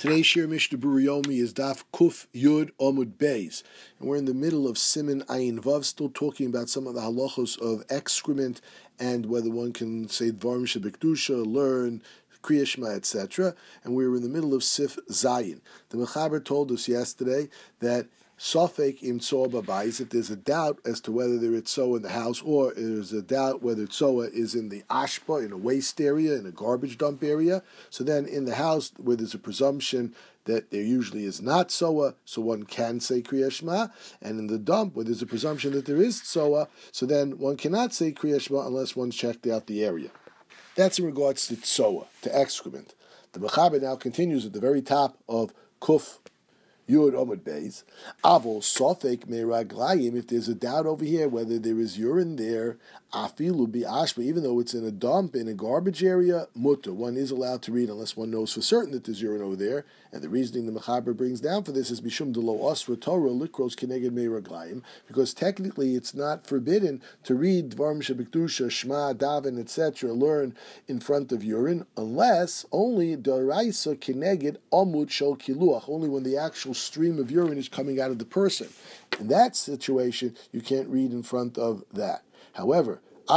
Today's Shir Mishnah Berurah Yomi is Daf Kuf Yud Amud Beis, and we're in the middle of Siman Ayin Vav, still talking about some of the halachos of excrement and whether one can say Dvarim Shebekdusha, learn Kriya Shema, etc. And we were in the middle of Sif Zayin. The Mechaber told us yesterday that Sofek im Tzoa Babayis, if there's a doubt as to whether there is Tzoa in the house or there's a doubt whether Tzoa is in the Ashpa, in a waste area, in a garbage dump area, so then in the house where there's a presumption that there usually is not Tzoa, so one can say Kriya Shema, and in the dump where there's a presumption that there is Tzoa, so then one cannot say Kriya Shema unless one's checked out the area. That's in regards to Tzoa, to excrement. The Mechaber now continues at the very top of Kuf Yud Amud Beis. Avol Sofek Meraglayim, if there's a doubt over here whether there is urine there, Afilu bi Ashba, even though it's in a dump, in a garbage area, Mutter, one is allowed to read unless one knows for certain that there's urine over there. And the reasoning the Mechaber brings down for this is Bishum Delo Osra Torah Likros Keneged Meraglayim, because technically it's not forbidden to read Dvarim Shebekdusha, Shema, Daven, etc., learn in front of urine, unless only Daraisa Keneged Amud Shel Kiluach, only when the actual stream of urine is coming out of the person. In that situation, you can't read in front of that. However,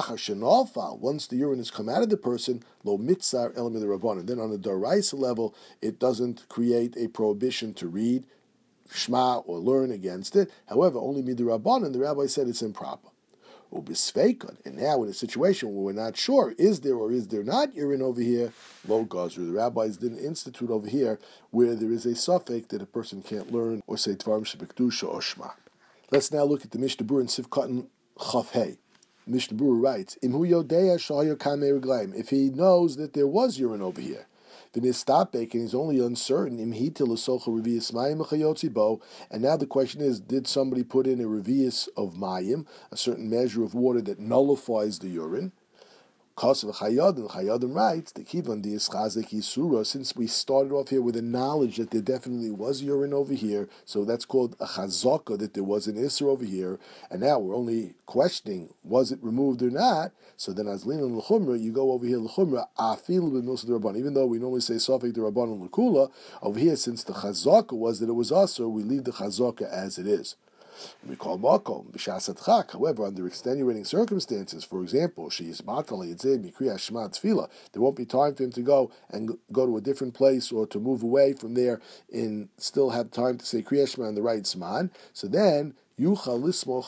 once the urine has come out of the person, lo mitzar elam the rabbanon. Then on the daraisa level, it doesn't create a prohibition to read Shema or learn against it. However, only mid the rabbanon, the rabbi said it's improper. And now in a situation where we're not sure, is there or is there not urine over here, lo gazru. The rabbis didn't institute over here where there is a suffix that a person can't learn or say Dvarim Shebekdusha or Shema. Let's now look at the Mishnah Berurah in Sivkatan Chaf Hey. Mishnah Berurah writes, Imhu Yodeya Shahaya Kamei Reglaim, if he knows that there was urine over here, then his stopback and he's only uncertain, and now the question is, did somebody put in a revius of mayim, a certain measure of water that nullifies the urine? Chayadim writes, the kivan di'eschazek yisura, since we started off here with the knowledge that there definitely was urine over here, so that's called a chazaka, that there was an isra over here, and now we're only questioning, was it removed or not? So then as lina l'chumra, you go over here l'chumra, afilu b'milsa d'rabban, even though we normally say sofek d'rabban and l'kula, over here since the chazaka was that it was usher, we leave the chazaka as it is. We call makom b'shasat. However, under extenuating circumstances, for example, there won't be time for him to go to a different place or to move away from there and still have time to say Kriya Shema in the right zman. So then you could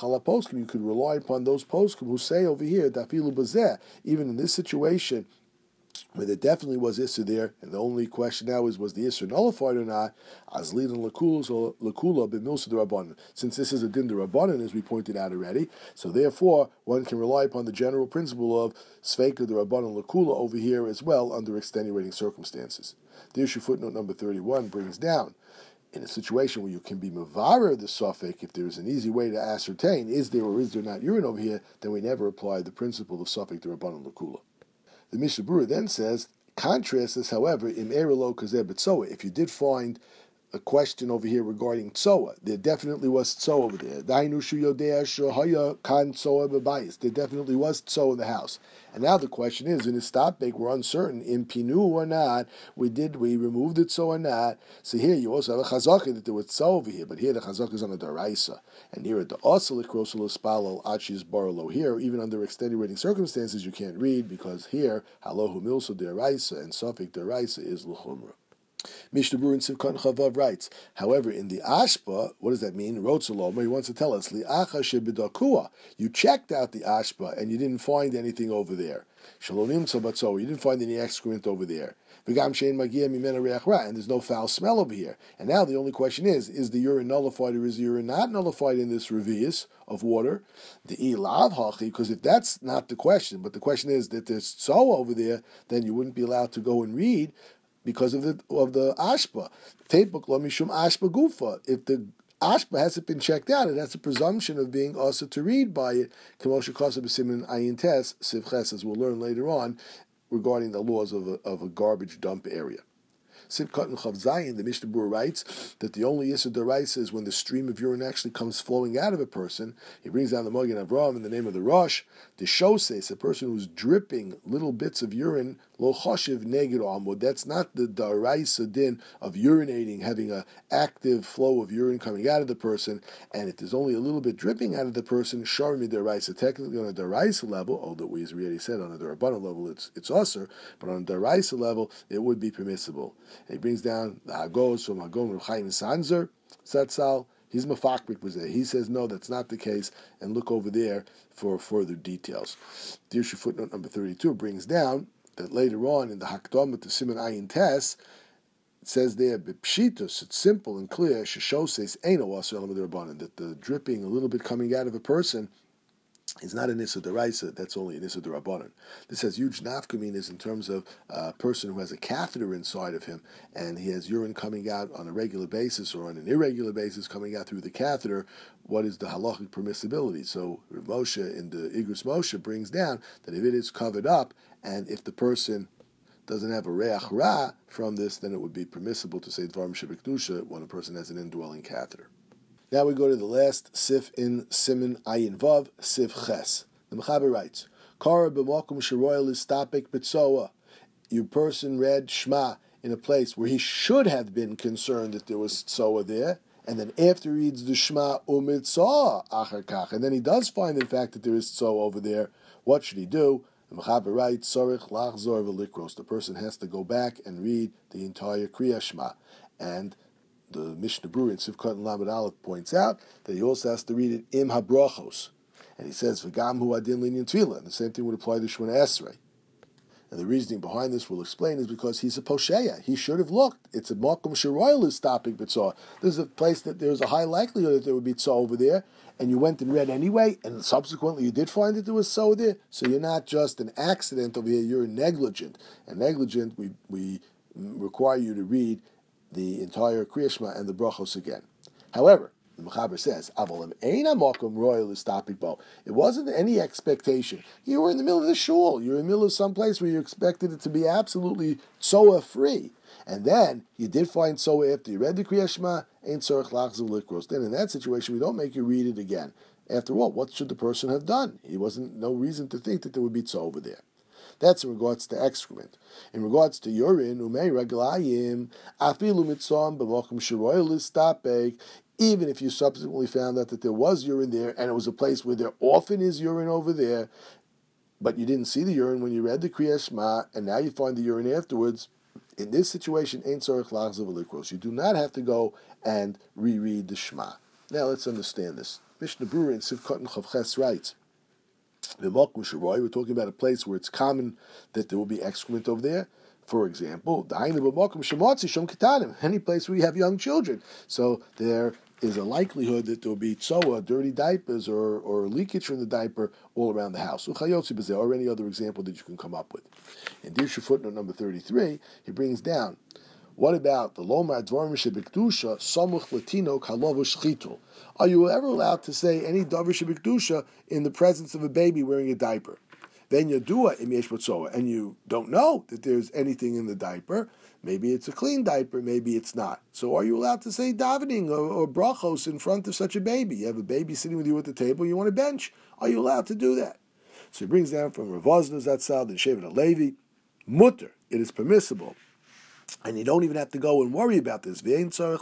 rely upon those poskim who say over here dafilu bazeh. Even in this situation, where there definitely was Isser there, and the only question now is, was the Isser nullified or not? Azlid and Lakula b'milsa d'Rabbanan. Since this is a din d'Rabbanan, as we pointed out already, so therefore one can rely upon the general principle of Sveika d'Rabbanan Lakula over here as well under extenuating circumstances. The issue footnote number 31 brings down, in a situation where you can be mevarer the suffix, if there is an easy way to ascertain, is there or is there not urine over here, then we never apply the principle of suffix d'Rabbanan Lakula. The Mishnah Berurah then says, contrast this, however, im erelo kazeh b'tzoa. If you did find a question over here regarding tzoa, there definitely was tzoa over there. Dainu shu yodea shahaya kan tzoa b'bayis. There definitely was tzoa in the house. And now the question is, in his stopbake, we're uncertain, in pinu or not, we removed it tzoa or not. So here you also have a chazaka that there was tzoa over here, but here the chazaka is on the daraisa. And here at the osalik rosalo spalal achis baralo. Here, even under extenuating circumstances, you can't read, because here, halohu milso daraisa, and sofik daraisa is l'chumra. Mishnah Berurah in Sivkatan Chavav writes, however, in the Ashpa, what does that mean? Rotzaloma, he wants to tell us, Li'acha shebidakua, you checked out the Ashpa and you didn't find anything over there. Shalonim tzabatzo, you didn't find any excrement over there. V'gam shein magia mimena reach ra, and there's no foul smell over here. And now the only question is the urine nullified or is the urine not nullified in this revius of water? The ilav hachi, because if that's not the question, but the question is that there's tzoa over there, then you wouldn't be allowed to go and read, because of the ashpa. Teipuk lo mishum ashpa gufa. If the ashpa hasn't been checked out, it has a presumption of being also to read by it. K'moshe kasa b'simin ayin tes sivches, as we'll learn later on regarding the laws of a garbage dump area. Sivkot and Chav Zayin, the Mishnah Berurah writes that the only Yisur D'Oraisa is when the stream of urine actually comes flowing out of a person. He brings down the Magen Avraham in the name of the Rosh. The Shoses, a person who's dripping little bits of urine, Lo Choshev Neged Amud. That's not the D'Oraisa din of urinating, having an active flow of urine coming out of the person, and if there's only a little bit dripping out of the person, Shar Mid'Oraisa. Technically on a D'Oraisa level, although we already said on a D'Rabbanan level it's usher, but on a D'Oraisa level it would be permissible. And he brings down the Hagos from Hagon Reb Chaim Sanzer Zatzal. He's mafakrik with it. He says no, that's not the case, and look over there for further details. Dirshu footnote number 32 brings down that later on in the Hakdamah to Siman Ayin Tes, it says there, B'pshitus, it's simple and clear, Shesho says, Eino Asher Elam D'Rabbanan, that the dripping, a little bit coming out of a person, is not an Issa D'Oraisa, that's only an Issa D'Rabbanan. This has huge nafkamin in terms of a person who has a catheter inside of him, and he has urine coming out on a regular basis or on an irregular basis coming out through the catheter. What is the halachic permissibility? So Rav Moshe in the Igros Moshe brings down that if it is covered up, and if the person doesn't have a reach ra from this, then it would be permissible to say dvarim shebekdusha when a person has an indwelling catheter. Now we go to the last sif in Siman Ayin Vav, sif ches. The Mechaber writes, Kara b'makom sheroyal istapik b'tzoa. Your person read Shema in a place where he should have been concerned that there was tzoa there, and then after he reads the Shema umitzah achar kach, and then he does find in fact that there is tzoa over there, what should he do? The Mechaber writes, Sorich lachzor v'likros. The person has to go back and read the entire Kriya Shema. And the Mishnah Berurah in Sivkot and Lamed Aleph points out that he also has to read it im habrachos. And he says, V'gam hu adin linyan tefillah. And the same thing would apply to Shemona Esrei. And the reasoning behind this, we'll explain, is because he's a posheya. He should have looked. It's a makom sheroyal is stopping b'tzah. There's a place that there's a high likelihood that there would be tzah over there, and you went and read anyway, and subsequently you did find that there was tzah there. So you're not just an accident over here, you're negligent. And negligent, we require you to read the entire Kriya Shema and the brachos again. However, the Mechaber says, it wasn't any expectation. You were in the middle of the shul. You were in the middle of some place where you expected it to be absolutely tzoa free. And then you did find tzoa after you read the Kriya Shema, ain't tzorich lachzor likros. Then in that situation, we don't make you read it again. After all, what should the person have done? He wasn't no reason to think that there would be tzoa over there. That's in regards to excrement. In regards to urine, umei raglayim, afilu mitzom b'mokum sheroyal istapek. Even if you subsequently found out that there was urine there, and it was a place where there often is urine over there, but you didn't see the urine when you read the Kriya Shema, and now you find the urine afterwards, in this situation, ain't tzorich lachzor v'likros. You do not have to go and reread the Shema. Now let's understand this. Mishnah Berurah in Sivkot and Chav Ches writes, we're talking about a place where it's common that there will be excrement over there. For example, any place where you have young children. So there is a likelihood that there will be tzoa, dirty diapers, or leakage from the diaper all around the house. Or any other example that you can come up with. In Dirshu footnote number 33, he brings down, what about the Lomar Dvarim Shebekdusha Samuch Latino Kalavush Chitul? Are you ever allowed to say any Davar Shebekdusha in the presence of a baby wearing a diaper? Then you do it im yesh b'tzoa, and you don't know that there's anything in the diaper. Maybe it's a clean diaper, maybe it's not. So are you allowed to say davening or brachos in front of such a baby? You have a baby sitting with you at the table, you want a bench. Are you allowed to do that? So he brings down from Rav Ozna Zatzal and Shevet HaLevi, mutter, it is permissible. And you don't even have to go and worry about this. You don't have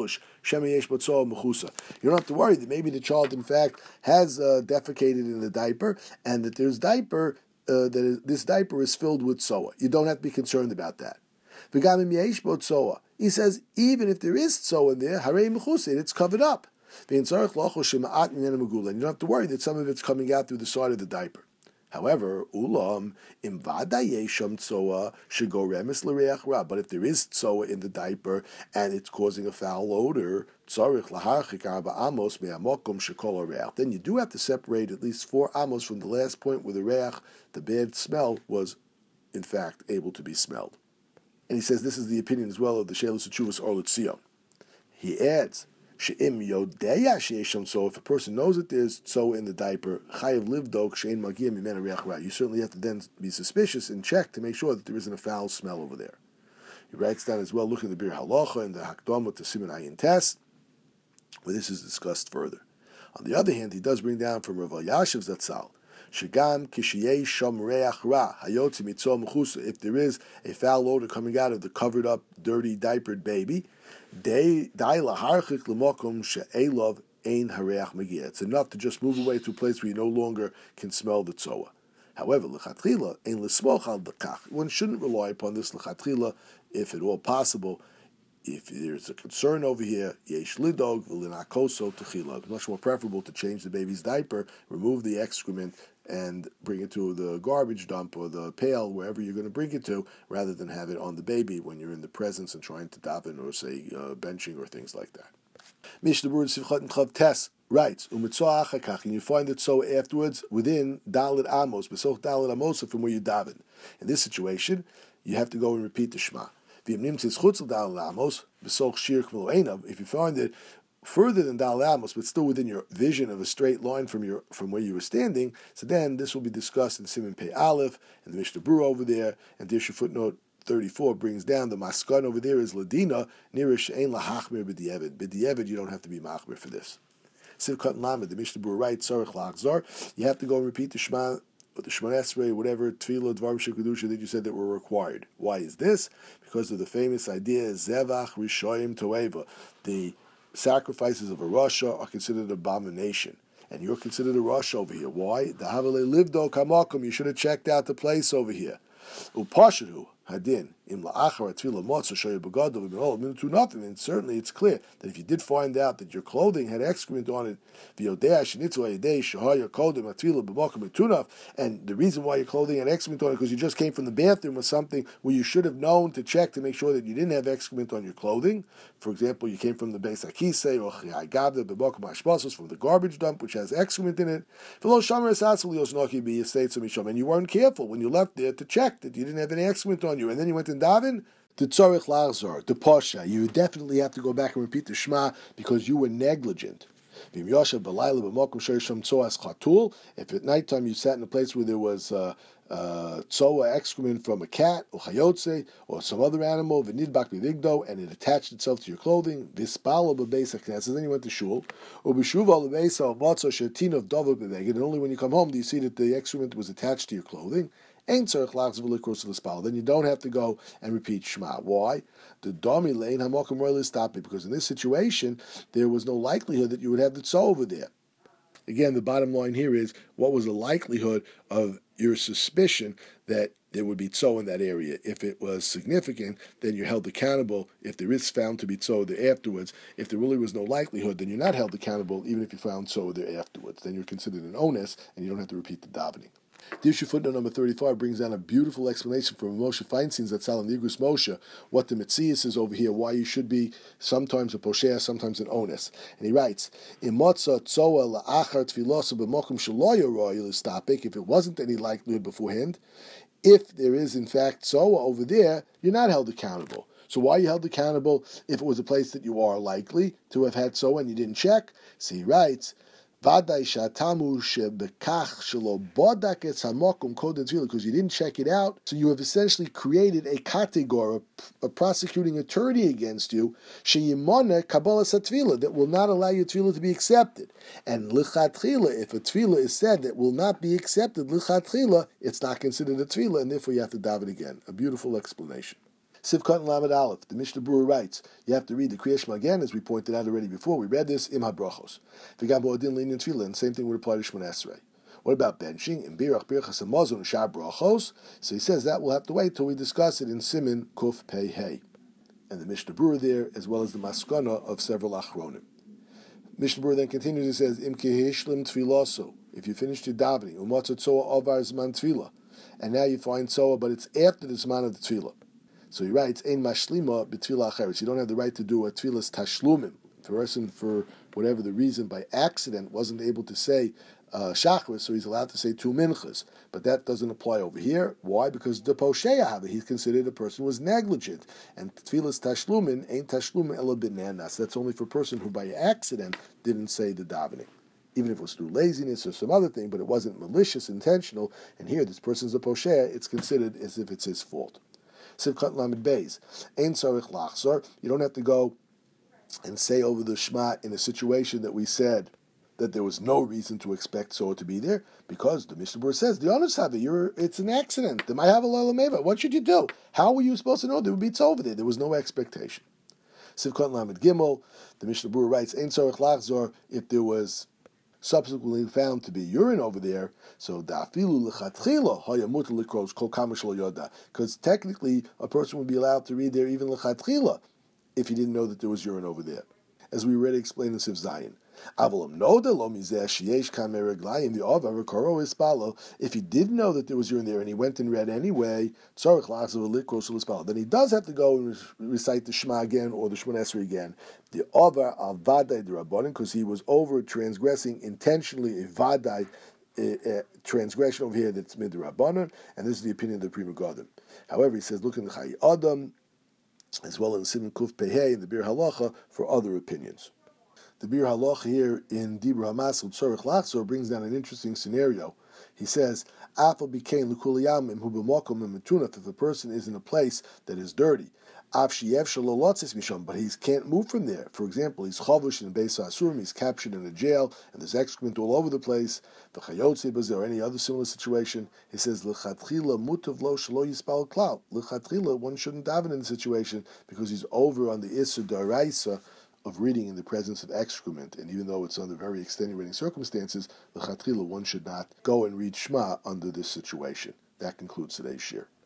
to worry that maybe the child, in fact, has defecated in the diaper, and that this diaper is filled with tzoa. You don't have to be concerned about that. He says, even if there is tzoa in there, it's covered up. And you don't have to worry that some of it's coming out through the side of the diaper. However, ulam imvada yesham tzoa should go remes l'reach ra. But if there is tzoa in the diaper and it's causing a foul odor, tzarich laharchik arba amos me'amokum shekol hareach. Then you do have to separate at least 4 amos from the last point where the reach, the bad smell, was in fact able to be smelled. And he says this is the opinion as well of the Sheilus Teshuvos Or L'Tzion. He adds, She'im yodeya she'esham tzoa. If a person knows that there's tzoa in the diaper, chayav livdok she'en magiyah mimena reach ra. You certainly have to then be suspicious and check to make sure that there isn't a foul smell over there. He writes down as well, look at the Bir Halacha and the Hakdama to Siman Ayin Tes, where this is discussed further. On the other hand, he does bring down from Rav Yashiv Zatzal, Shagam Kishiyei Shom Reach Ra Hayotzi Mitzvah Mechusa. If there is a foul odor coming out of the covered up, dirty, diapered baby, Dai Laharchik Lemokum She'elov Ein Hareach Megia. It's enough to just move away to a place where you no longer can smell the tzoa. However, L'chatchila Ein L'smoch Al Dakach. One shouldn't rely upon this L'chatchila if at all possible. If there's a concern over here, yesh lidog v'linakoso techila. It's much more preferable to change the baby's diaper, remove the excrement, and bring it to the garbage dump or the pail, wherever you're going to bring it to, rather than have it on the baby when you're in the presence and trying to daven or say benching or things like that. Mishnah Berurah Sivchot and Chav Tes writes, Umitzah achakach, and you find it so afterwards within Dalit Amos, Besoch Dalit Amos from where you daven. In this situation, you have to go and repeat the Shema. If you find it further than Dal Amos, but still within your vision of a straight line from where you were standing, so then this will be discussed in Siman Pei Aleph and the Mishnah Berurah over there, and Dirshu footnote 34 brings down the Maskan over there is Ladina, Nirish Ein Lahachmir B'di'evid. B'di'evid, you don't have to be Machmir for this. Sivkot and Lamed, the Mishnah Berurah writes, Sarach Lachzar, you have to go and repeat the Shema, or the Shemona Esrei, whatever Tefillah, Dvarim Shekudusha that you said that were required. Why is this? Because of the famous idea, Zevach Rishoyim Toeva. The sacrifices of a Rasha are considered abomination. And you're considered a Rasha over here. Why? The Havale Livdo Kamakum, you should have checked out the place over here. Upashahu Hadin Im La'achar Tefillah Motza Shoya Begadol V'Minol nothing. And certainly it's clear that if you did find out that your clothing had excrement on it, and the reason why your clothing had excrement on it because you just came from the bathroom or something where you should have known to check to make sure that you didn't have excrement on your clothing. For example, you came from the Beis Akise or from the garbage dump which has excrement in it, and you weren't careful when you left there to check that you didn't have any excrement on you, and then you went in daven. The tzarich lachzor, the pasha, you definitely have to go back and repeat the Shema because you were negligent. If at nighttime you sat in a place where there was tzoa excrement from a cat or chayotze or some other animal, and it attached itself to your clothing, then you went to shul, and only when you come home do you see that the excrement was attached to your clothing. Then you don't have to go and repeat Shema. Why? The domi lane hamakom royally stop it, because in this situation there was no likelihood that you would have the tzoa over there. Again, the bottom line here is, what was the likelihood of your suspicion that there would be tzoa in that area? If it was significant, then you're held accountable if there is found to be tzoa there afterwards. If there really was no likelihood, then you're not held accountable even if you found tzoa there afterwards. Then you're considered an onus and you don't have to repeat the davening. Dirshu footnote number 35 brings down a beautiful explanation from Moshe Feinstein's Zatzal and Yigus Moshe, what the Metzias is over here, why you should be sometimes a Poshea, sometimes an Onus. And he writes, if it wasn't any likelihood beforehand, if there is in fact Tzoa over there, you're not held accountable. So why are you held accountable if it was a place that you are likely to have had Tzoa and you didn't check? So he writes, because you didn't check it out, so you have essentially created a category, a prosecuting attorney against you, that will not allow your tefillah to be accepted. And lichatchila, if a tefillah is said that will not be accepted, lichatchila, it's not considered a tefillah, and therefore you have to daven again. A beautiful explanation. Sivkot and Lamed Aleph, the Mishnah Berurah writes, you have to read the Kriya Shema again, as we pointed out already before. We read this, Im HaBrachos. V'gam bo'odin l'inyan tefillah, and the same thing would apply to Shemona Esrei. What about benching? In Birach, Birchas, and Mazon, Shar Brachos. So he says that we'll have to wait till we discuss it in Siman Kuf Pei Hey. And the Mishnah Berurah there, as well as the Maskana of several Achronim. Mishnah Berurah then continues, he says, Im kehishlim tfilaso. If you finished your davening, umatzah tzoa avar zman tefillah, and now you find tzoa, but it's after the zman of the tefillah. So he writes, Ein mashlima b'tefillah acheres. You don't have the right to do a tefillah's tashlumim. If a person, for whatever the reason, by accident, wasn't able to say shachris, so he's allowed to say two minchas. But that doesn't apply over here. Why? Because the posheya, he's considered a person who was negligent. And tefillah's tashlumin ain't tashlumin ela b'nanas. That's only for a person who by accident didn't say the davening. Even if it was through laziness or some other thing, but it wasn't malicious, intentional. And here, this person's a posheya, it's considered as if it's his fault. Sivkat Lamed Beis. Ein Tzarich Lachzor. You don't have to go and say over the Shema in a situation that we said that there was no reason to expect so to be there, because the Mishnah Berurah says, the Onusava, it's an accident. They might have a Laila Meva. What should you do? How were you supposed to know there would be over there? There was no expectation. Sivkot Lamed Gimel, the Mishnah Berurah writes, Ein Tzorech Lachzor, if there was subsequently found to be urine over there, so da'afilu lechatchila hayamut likros kol kamash lo yoda, because technically a person would be allowed to read there even lechatchila if he didn't know that there was urine over there, as we already explained in Sif Zayin. Avalam noda lo mizeh sheyesh kamer reglayim the ovar karo ispalo. If he didn't know that there was urine there and he went and read anyway, tzarich lachzav likros ulispalo, then he does have to go and recite the Shema again or the Shemona Esrei again. The ovar al vadai the rabbanim, because he was over transgressing intentionally a vadai transgression over here that's mid the rabbanim, and this is the opinion of the Pri Megadim. However, he says, look in the Chai Adam, as well as in Siman Kuf Pehei and the Bir Halacha for other opinions. The Bir Halacha here in Dibur Hamasel Tzorich Lachzor brings down an interesting scenario. He says, Afal became Lukuliyamim hu b'makom metunat, if the person is in a place that is dirty. Av sheyev shalolotzis misham, but he can't move from there. For example, he's chavush in Beis Asurim, he's captured in a jail, and there's excrement all over the place. V'chayotzi b'zeh, or any other similar situation. He says, L'chatchila mutav lo shalo yispal klal. L'chatchila, one shouldn't daven in the situation because he's over on the Isser D'Oraisa of reading in the presence of excrement, and even though it's under very extenuating circumstances, l'chatchila, one should not go and read Shema under this situation. That concludes today's shir.